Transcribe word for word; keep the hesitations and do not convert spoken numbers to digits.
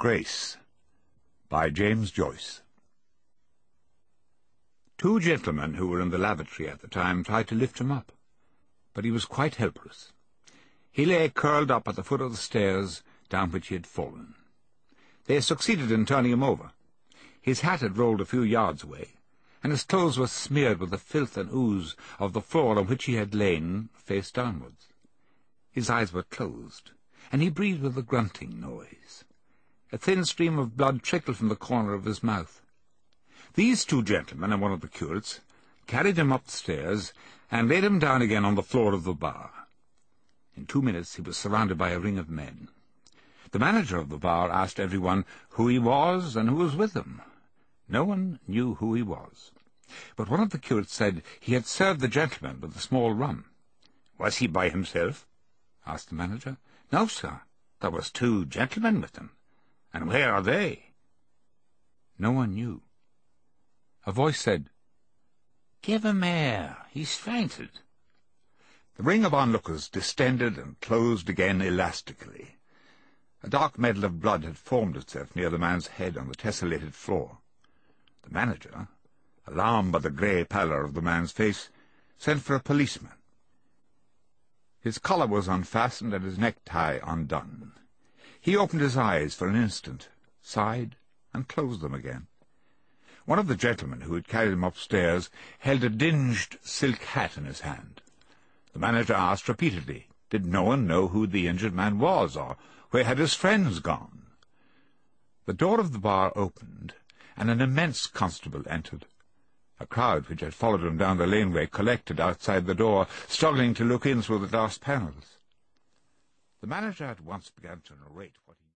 Grace by James Joyce. Two gentlemen who were in the lavatory at the time tried to lift him up, but he was quite helpless. He lay curled up at the foot of the stairs down which he had fallen. They succeeded in turning him over. His hat had rolled a few yards away, and his clothes were smeared with the filth and ooze of the floor on which he had lain face downwards. His eyes were closed, and he breathed with a grunting noise. A thin stream of blood trickled from the corner of his mouth. These two gentlemen and one of the curates carried him up the stairs and laid him down again on the floor of the bar. In two minutes he was surrounded by a ring of men. The manager of the bar asked everyone who he was and who was with him. No one knew who he was, but one of the curates said he had served the gentleman with a small rum. "Was he by himself?" asked the manager. "No, sir. There was two gentlemen with him." "And where are they?" No one knew. A voice said, "Give him air. He's fainted." The ring of onlookers distended and closed again elastically. A dark medal of blood had formed itself near the man's head on the tessellated floor. The manager, alarmed by the grey pallor of the man's face, sent for a policeman. His collar was unfastened and his necktie undone. He opened his eyes for an instant, sighed, and closed them again. One of the gentlemen who had carried him upstairs held a dinged silk hat in his hand. The manager asked repeatedly, did no one know who the injured man was, or where had his friends gone? The door of the bar opened, and an immense constable entered. A crowd which had followed him down the laneway collected outside the door, struggling to look in through the glass panels. The manager at once began to narrate what he